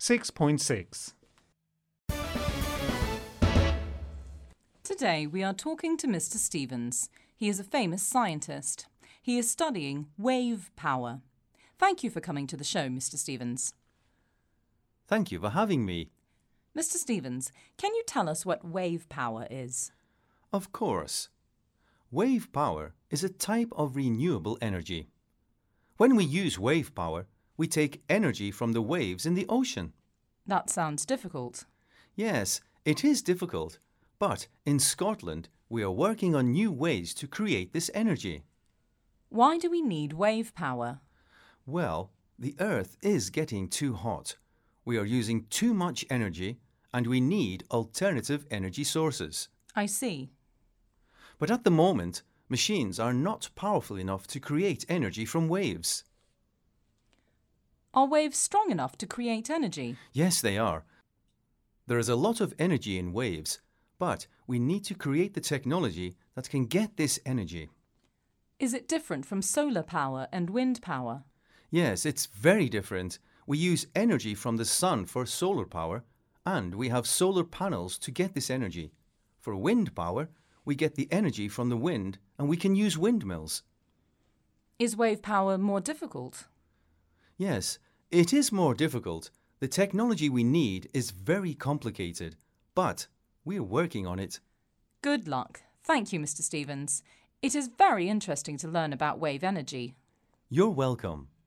6.6. Today we are talking to Mr. Stevens. He is a famous scientist. He is studying wave power. Thank you for coming to the show, Mr. Stevens. Thank you for having me. Mr. Stevens, can you tell us what wave power is? Of course. Wave power is a type of renewable energy. When we use wave power, we take energy from the waves in the ocean. That sounds difficult. Yes, it is difficult, but in Scotland we are working on new ways to create this energy. Why do we need wave power? Well, the Earth is getting too hot. We are using too much energy and we need alternative energy sources. I see. But at the moment, machines are not powerful enough to create energy from waves. Are waves strong enough to create energy? Yes, they are. There is a lot of energy in waves, but we need to create the technology that can get this energy. Is it different from solar power and wind power? Yes, it's very different. We use energy from the sun for solar power, and we have solar panels to get this energy. For wind power, we get the energy from the wind and we can use windmills. Is wave power more difficult? Yes, it is more difficult. The technology we need is very complicated, but we're working on it. Good luck. Thank you, Mr. Stevens. It is very interesting to learn about wave energy. You're welcome.